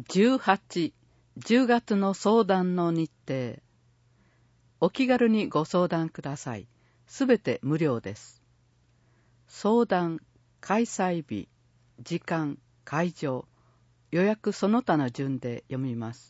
18、10月の相談の日程。お気軽にご相談ください。すべて無料です。相談、開催日、時間、会場、予約その他の順で読みます。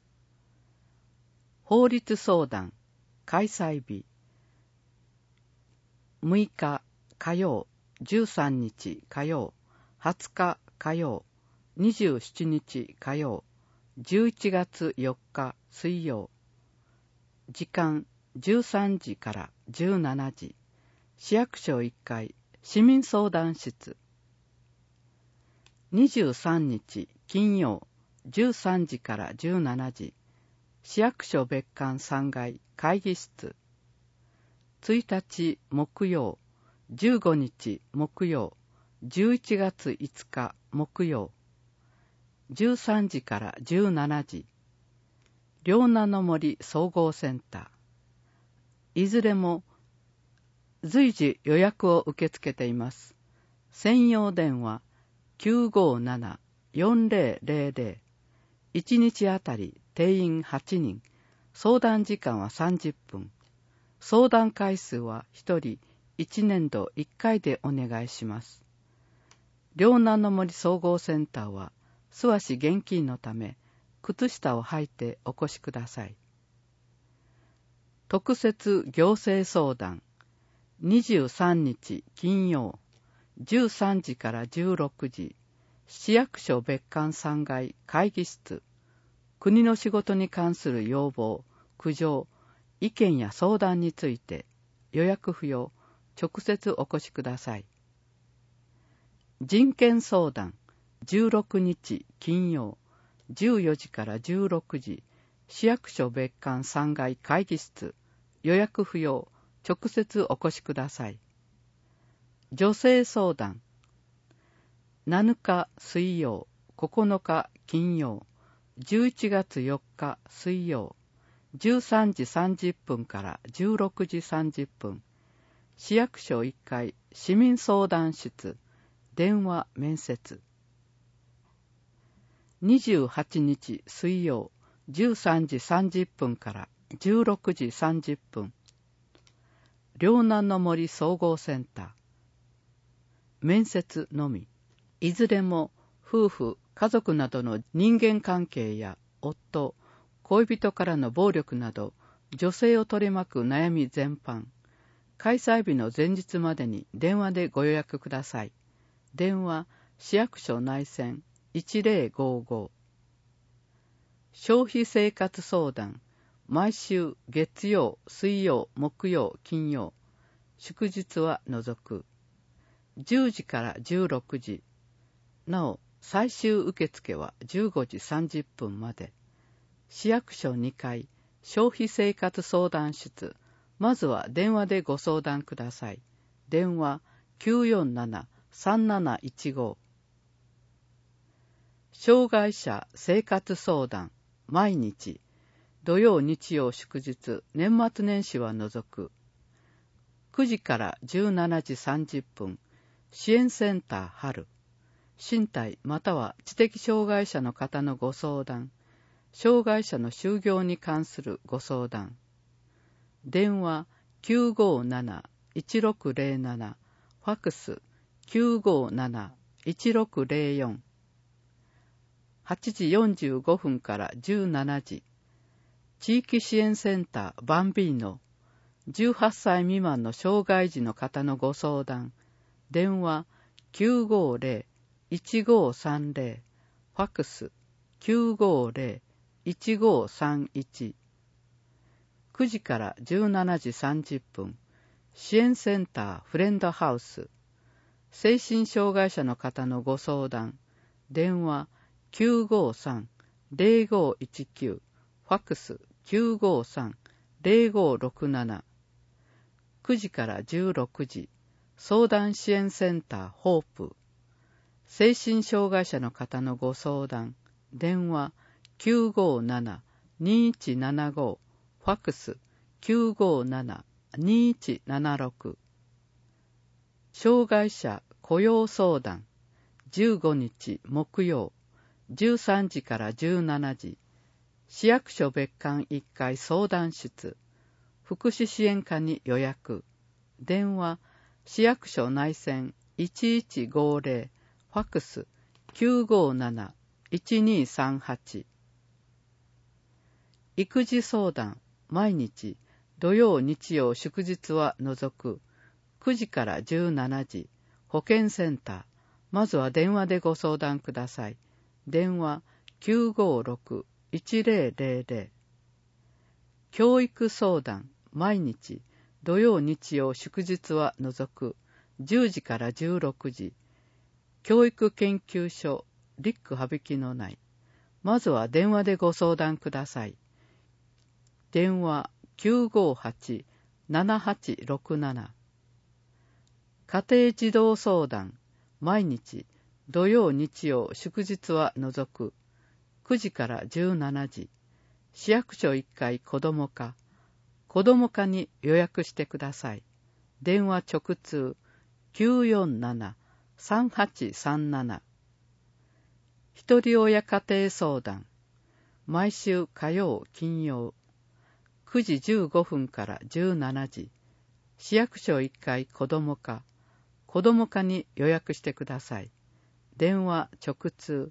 法律相談、開催日、6日火曜、13日火曜、20日火曜、27日火曜、11月4日水曜。時間13時から17時。市役所1階、市民相談室。23日金曜、13時から17時。市役所別館3階会議室。1日木曜、15日木曜、11月5日木曜。13時から17時。両名の森総合センター。いずれも随時予約を受け付けています。専用電話 957-4000。1日あたり定員8人。相談時間は30分。相談回数は1人1年度1回でお願いします。両名の森総合センターは素足厳禁のため、靴下を履いてお越しください。特設行政相談。23日金曜、13時から16時。市役所別館3階会議室。国の仕事に関する要望、苦情、意見や相談について、予約不要、直接お越しください。人権相談。16日金曜、14時から16時。市役所別館3階会議室。予約不要、直接お越しください。女性相談。7日水曜、9日金曜、11月4日水曜、13時30分から16時30分。市役所1階市民相談室。電話面接。28日水曜、13時30分から16時30分。両名の森総合センター。面接のみ。いずれも夫婦、家族などの人間関係や夫、恋人からの暴力など、女性を取り巻く悩み全般。開催日の前日までに電話でご予約ください。電話、市役所内線 1055。消費生活相談。毎週月曜、水曜、木曜、金曜。祝日は除く。10時から16時。なお、最終受付は15時30分まで。市役所2階、消費生活相談室。まずは電話でご相談ください。電話 947-3715。障害者生活相談。毎日。土曜、日曜、祝日、年末年始は除く。9時から17時30分。支援センター春。身体または知的障害者の方のご相談。障害者の就業に関するご相談。電話 957-1607。ファックス 957-1604。8時45分から17時。地域支援センターバンビーノ。18歳未満の障害児の方のご相談。電話 950-1530。ファックス 950-1531。9時から17時30分。支援センターフレンドハウス。精神障害者の方のご相談。電話 953-0519。ファックス 953-0567。9時から16時。相談支援センターホープ。精神障害者の方のご相談。電話 957-2175。ファックス 957-2176。障害者雇用相談。15日木曜。 13時から17時、市役所別館1階相談室、福祉支援課に予約。電話、市役所内線1150、ファックス957-1238。育児相談、毎日、土曜日曜祝日は除く、9時から17時、保健センター、まずは電話でご相談ください。電話956-1000。教育相談、毎日、土曜日曜祝日は除く、10時から16時、教育研究所、リック羽曳の内、まずは電話でご相談ください。電話958-7867。家庭児童相談、毎日、土曜日曜祝日は除く、9時から17時、市役所1階子ども課、子ども課に予約してください。電話直通947-3837。ひとり親家庭相談、毎週火曜金曜、9時15分から17時、市役所1階子ども課、子ども課に予約してください。電話直通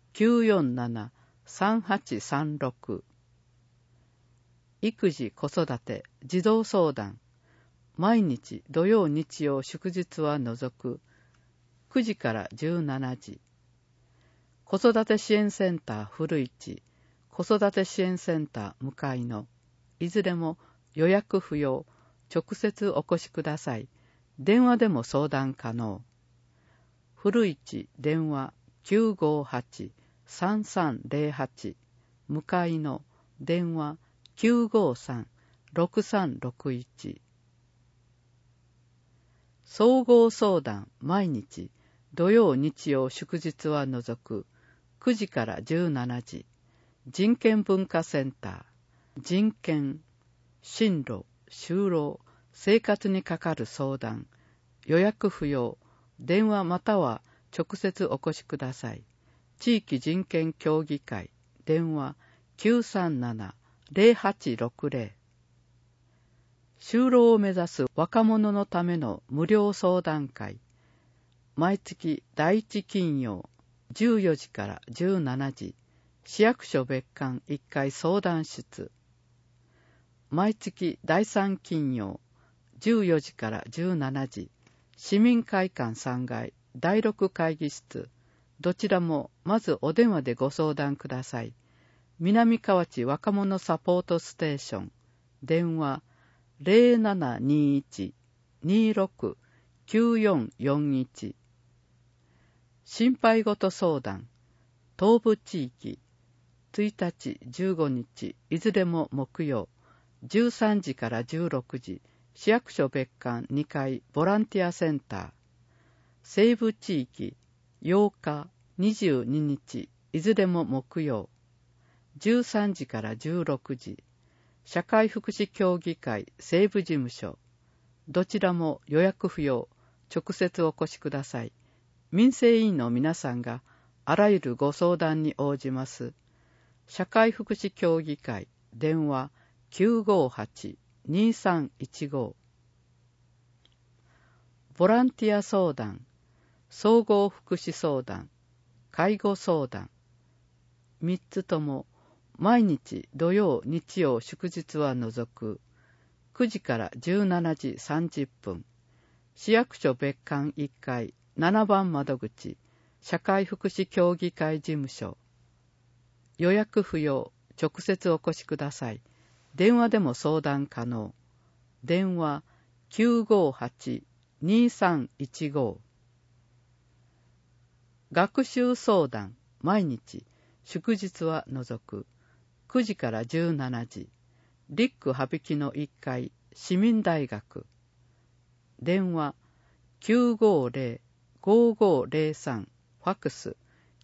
947-3836。育児子育て児童相談、毎日土曜日曜祝日は除く、9時から17時。子育て支援センター古市、子育て支援センター向かいの、いずれも予約不要、直接お越しください。電話でも相談可能。古市電話958-3308、向かいの電話953-6361。総合相談、毎日、土曜日曜祝日は除く、9時から17時、人権文化センター、人権、進路、就労、生活にかかる相談、予約不要、電話または直接お越しください。地域人権協議会、電話937-0860。就労を目指す若者のための無料相談会、毎月第1金曜14時から17時、市役所別館1階相談室、毎月第3金曜14時から17時、市民会館3階第6会議室、どちらもまずお電話でご相談ください。南河内若者サポートステーション、電話0721-26-9441。心配事相談、東部地域、1日15日、いずれも木曜、13時から16時、市役所別館2階ボランティアセンター、西部地域、8日、22日、いずれも木曜、13時から16時、社会福祉協議会西部事務所、どちらも予約不要、直接お越しください。民生委員の皆さんがあらゆるご相談に応じます。社会福祉協議会、電話958-2315。ボランティア相談、総合福祉相談、介護相談、3つとも毎日土曜日曜祝日は除く、9時から17時30分、市役所別館1階7番窓口、社会福祉協議会事務所。予約不要、直接お越しください。電話でも相談可能。電話958-2315。学習相談、毎日、祝日は除く、9時から17時、リック羽曳の1階、市民大学。電話950-5503、ファックス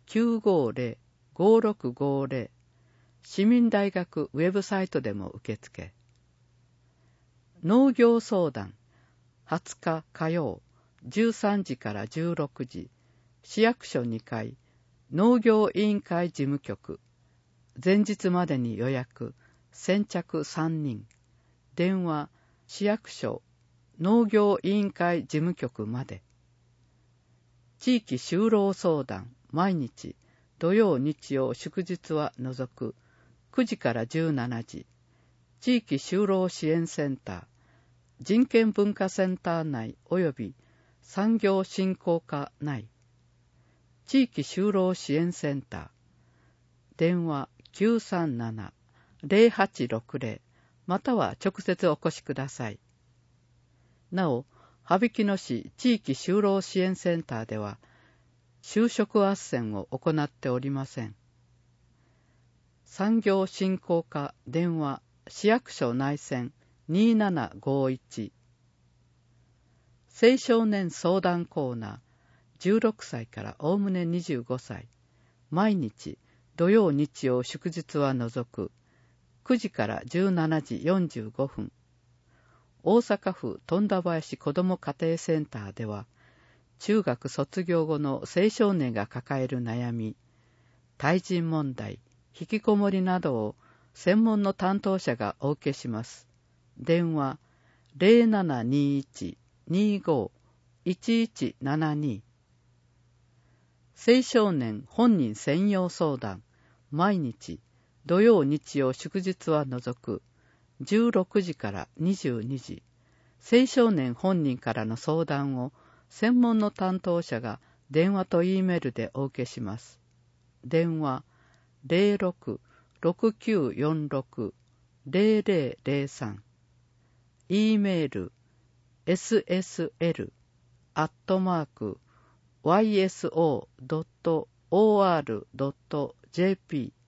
950-5650。市民大学ウェブサイトでも受付。農業相談、20日火曜、13時から16時、市役所2階、 農業委員会事務局、前日までに予約、先着3人、電話、市役所、農業委員会事務局まで。地域就労相談、毎日、土曜日曜祝日は除く、9時から17時、地域就労支援センター、人権文化センター内及び産業振興課内、地域就労支援センター、電話 937-0860 または直接お越しください。なお、羽曳野市地域就労支援センターでは、就職斡旋を行っておりません。産業振興課電話市役所内線2751。青少年相談コーナー、16歳からおおむね25歳、毎日土曜日曜祝日は除く、9時から17時45分。大阪府富田林子ども家庭センターでは、中学卒業後の青少年が抱える悩み、対人問題、引きこもりなどを専門の担当者がお受けします。電話 0721-25-1172。青少年本人専用相談、毎日土曜日曜祝日は除く、16時から22時、青少年本人からの相談を専門の担当者が電話と E メールでお受けします。電話 06-6946-0003。E メール ssl@yso.or.jp